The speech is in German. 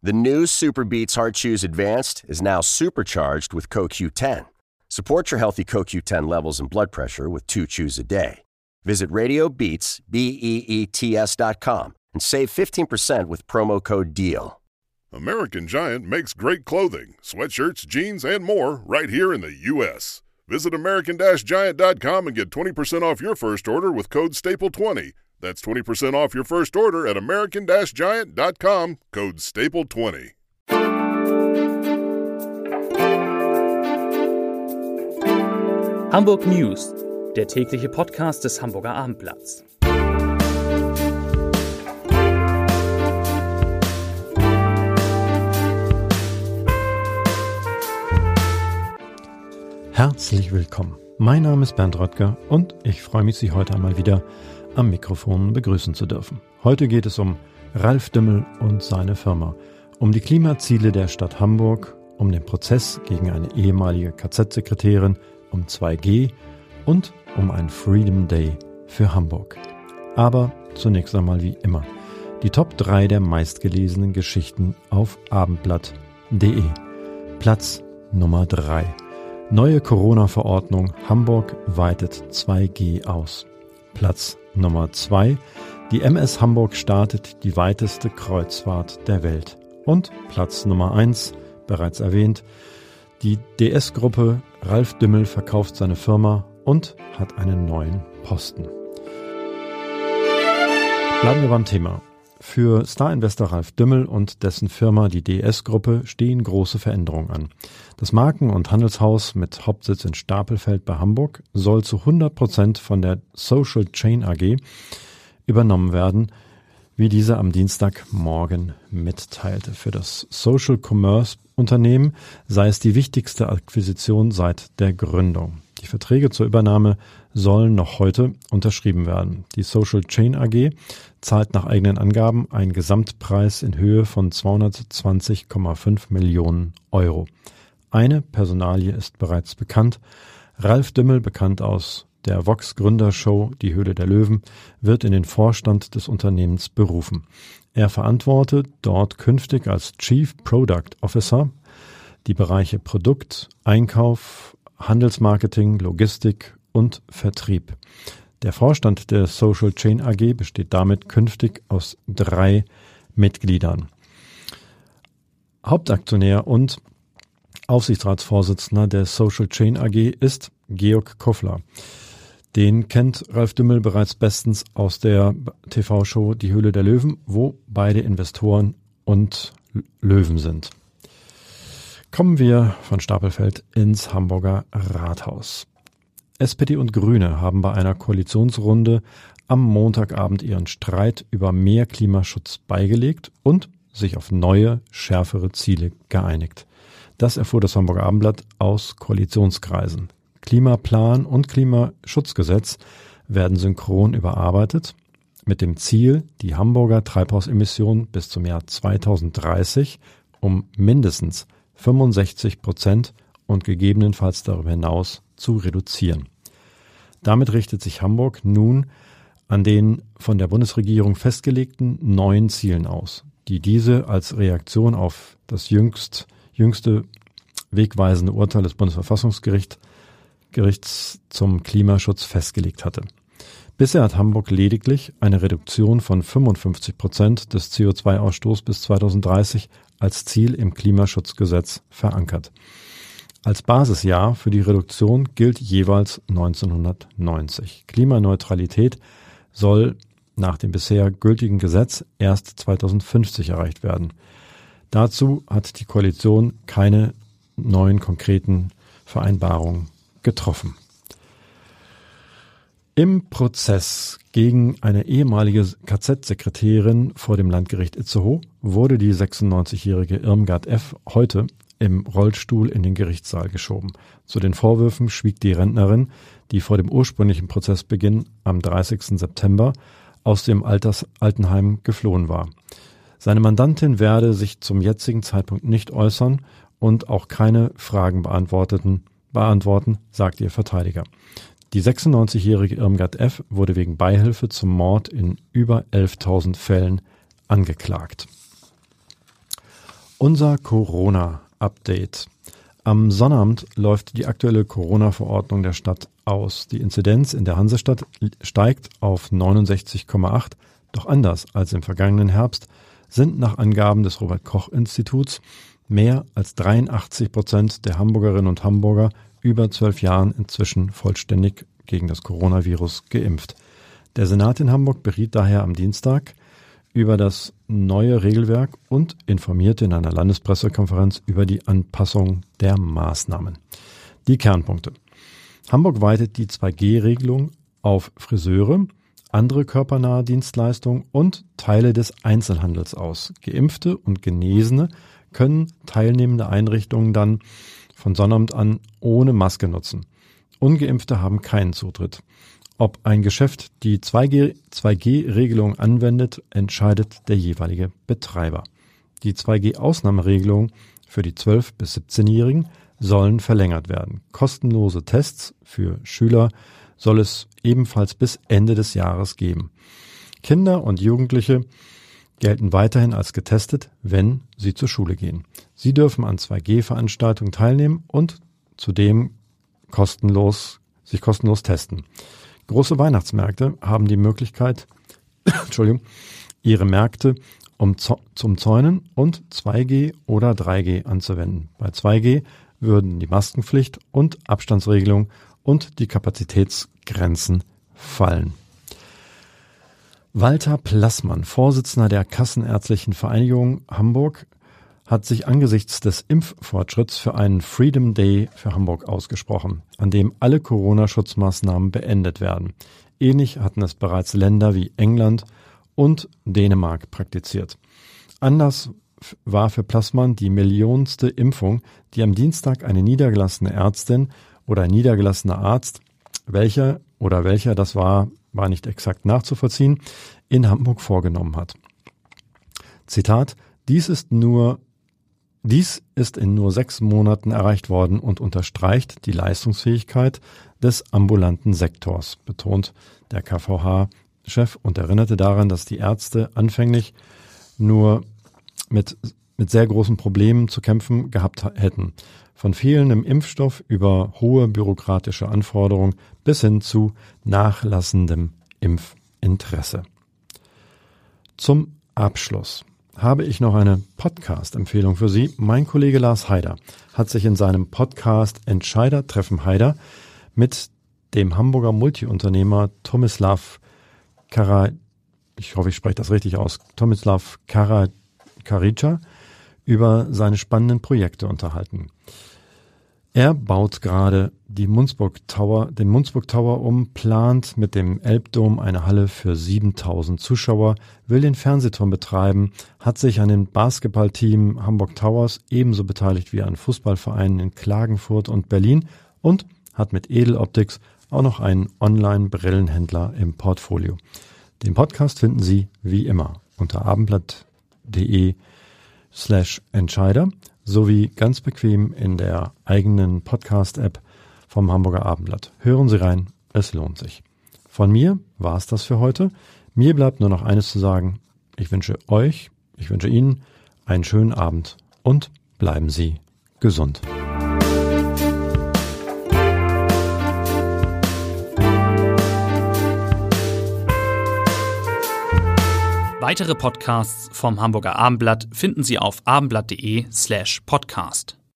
The new Super Beats Heart Chews Advanced is now supercharged with CoQ10. Support your healthy CoQ10 levels and blood pressure with 2 chews a day. Visit RadioBeats, BEETS.com and save 15% with promo code DEAL. American Giant makes great clothing, sweatshirts, jeans, and more right here in the U.S. Visit American-Giant.com and get 20% off your first order with code STAPLE20. That's 20% off your first order at American-Giant.com, code STAPLE20. Hamburg News, der tägliche Podcast des Hamburger Abendblatts. Herzlich willkommen. Mein Name ist Bernd Röttger und ich freue mich, Sie heute einmal wieder am Mikrofon begrüßen zu dürfen. Heute geht es um Ralf Dümmel und seine Firma, um die Klimaziele der Stadt Hamburg, um den Prozess gegen eine ehemalige KZ-Sekretärin, um 2G und um einen Freedom Day für Hamburg. Aber zunächst einmal wie immer die Top 3 der meistgelesenen Geschichten auf abendblatt.de. Platz Nummer 3. Neue Corona-Verordnung, Hamburg weitet 2G aus. Platz Nummer 2. Die MS Hamburg startet die weiteste Kreuzfahrt der Welt. Und Platz Nummer 1, bereits erwähnt, die DS-Gruppe Ralf Dümmel verkauft seine Firma und hat einen neuen Posten. Bleiben wir beim Thema. Für Star-Investor Ralf Dümmel und dessen Firma, die DS-Gruppe, stehen große Veränderungen an. Das Marken- und Handelshaus mit Hauptsitz in Stapelfeld bei Hamburg soll zu 100% von der Social Chain AG übernommen werden, wie diese am Dienstagmorgen mitteilte. Für das Social Commerce Unternehmen sei es die wichtigste Akquisition seit der Gründung. Die Verträge zur Übernahme sollen noch heute unterschrieben werden. Die Social Chain AG zahlt nach eigenen Angaben einen Gesamtpreis in Höhe von 220,5 Millionen Euro. Eine Personalie ist bereits bekannt. Ralf Dümmel, bekannt aus der Vox-Gründershow Die Höhle der Löwen, wird in den Vorstand des Unternehmens berufen. Er verantwortet dort künftig als Chief Product Officer die Bereiche Produkt, Einkauf, Handelsmarketing, Logistik und Vertrieb. Der Vorstand der Social Chain AG besteht damit künftig aus 3 Mitgliedern. Hauptaktionär und Aufsichtsratsvorsitzender der Social Chain AG ist Georg Koffler. Den kennt Ralf Dümmel bereits bestens aus der TV-Show Die Höhle der Löwen, wo beide Investoren und Löwen sind. Kommen wir von Stapelfeld ins Hamburger Rathaus. SPD und Grüne haben bei einer Koalitionsrunde am Montagabend ihren Streit über mehr Klimaschutz beigelegt und sich auf neue, schärfere Ziele geeinigt. Das erfuhr das Hamburger Abendblatt aus Koalitionskreisen. Klimaplan und Klimaschutzgesetz werden synchron überarbeitet, mit dem Ziel, die Hamburger Treibhausemissionen bis zum Jahr 2030 um mindestens 65% und gegebenenfalls darüber hinaus zu reduzieren. Damit richtet sich Hamburg nun an den von der Bundesregierung festgelegten neuen Zielen aus, die diese als Reaktion auf das jüngste wegweisende Urteil des Bundesverfassungsgerichts zum Klimaschutz festgelegt hatte. Bisher hat Hamburg lediglich eine Reduktion von 55% des CO2-Ausstoßes bis 2030 als Ziel im Klimaschutzgesetz verankert. Als Basisjahr für die Reduktion gilt jeweils 1990. Klimaneutralität soll nach dem bisher gültigen Gesetz erst 2050 erreicht werden. Dazu hat die Koalition keine neuen konkreten Vereinbarungen getroffen. Im Prozess gegen eine ehemalige KZ-Sekretärin vor dem Landgericht Itzehoe wurde die 96-jährige Irmgard F. heute im Rollstuhl in den Gerichtssaal geschoben. Zu den Vorwürfen schwieg die Rentnerin, die vor dem ursprünglichen Prozessbeginn am 30. September aus dem Altenheim geflohen war. Seine Mandantin werde sich zum jetzigen Zeitpunkt nicht äußern und auch keine Fragen beantworten, sagt ihr Verteidiger. Die 96-jährige Irmgard F. wurde wegen Beihilfe zum Mord in über 11.000 Fällen angeklagt. Unser Corona-Update. Am Sonnabend läuft die aktuelle Corona-Verordnung der Stadt aus. Die Inzidenz in der Hansestadt steigt auf 69,8. Doch anders als im vergangenen Herbst sind nach Angaben des Robert-Koch-Instituts mehr als 83% der Hamburgerinnen und Hamburger über 12 Jahren inzwischen vollständig gegen das Coronavirus geimpft. Der Senat in Hamburg beriet daher am Dienstag über das neue Regelwerk und informierte in einer Landespressekonferenz über die Anpassung der Maßnahmen. Die Kernpunkte. Hamburg weitet die 2G-Regelung auf Friseure, andere körpernahe Dienstleistungen und Teile des Einzelhandels aus. Geimpfte und Genesene können teilnehmende Einrichtungen dann von Sonnabend an ohne Maske nutzen. Ungeimpfte haben keinen Zutritt. Ob ein Geschäft die 2G-Regelung anwendet, entscheidet der jeweilige Betreiber. Die 2G-Ausnahmeregelung für die 12- bis 17-Jährigen sollen verlängert werden. Kostenlose Tests für Schüler soll es ebenfalls bis Ende des Jahres geben. Kinder und Jugendliche gelten weiterhin als getestet, wenn sie zur Schule gehen. Sie dürfen an 2G-Veranstaltungen teilnehmen und zudem sich kostenlos testen. Große Weihnachtsmärkte haben die Möglichkeit, ihre Märkte zum Zäunen und 2G oder 3G anzuwenden. Bei 2G würden die Maskenpflicht und Abstandsregelung und die Kapazitätsgrenzen fallen. Walter Plassmann, Vorsitzender der Kassenärztlichen Vereinigung Hamburg, hat sich angesichts des Impffortschritts für einen Freedom Day für Hamburg ausgesprochen, an dem alle Corona-Schutzmaßnahmen beendet werden. Ähnlich hatten es bereits Länder wie England und Dänemark praktiziert. Anlass war für Plassmann die millionste Impfung, die am Dienstag eine niedergelassene Ärztin oder ein niedergelassener Arzt, welcher das war nicht exakt nachzuvollziehen, in Hamburg vorgenommen hat. Zitat: Dies ist in nur 6 Monaten erreicht worden und unterstreicht die Leistungsfähigkeit des ambulanten Sektors, betont der KVH-Chef und erinnerte daran, dass die Ärzte anfänglich nur mit sehr großen Problemen zu kämpfen gehabt hätten. Von fehlendem Impfstoff über hohe bürokratische Anforderungen bis hin zu nachlassendem Impfinteresse. Zum Abschluss habe ich noch eine Podcast-Empfehlung für Sie. Mein Kollege Lars Haider hat sich in seinem Podcast Entscheider treffen Haider mit dem Hamburger Multiunternehmer Tomislav Karađića über seine spannenden Projekte unterhalten. Er baut gerade den Munzburg Tower um, plant mit dem Elbdom eine Halle für 7.000 Zuschauer, will den Fernsehturm betreiben, hat sich an dem Basketballteam Hamburg Towers ebenso beteiligt wie an Fußballvereinen in Klagenfurt und Berlin und hat mit Edeloptics auch noch einen Online-Brillenhändler im Portfolio. Den Podcast finden Sie wie immer unter abendblatt.de/Entscheider sowie ganz bequem in der eigenen Podcast-App vom Hamburger Abendblatt. Hören Sie rein, es lohnt sich. Von mir war es das für heute. Mir bleibt nur noch eines zu sagen. Ich wünsche Ihnen einen schönen Abend und bleiben Sie gesund. Weitere Podcasts vom Hamburger Abendblatt finden Sie auf abendblatt.de/podcast.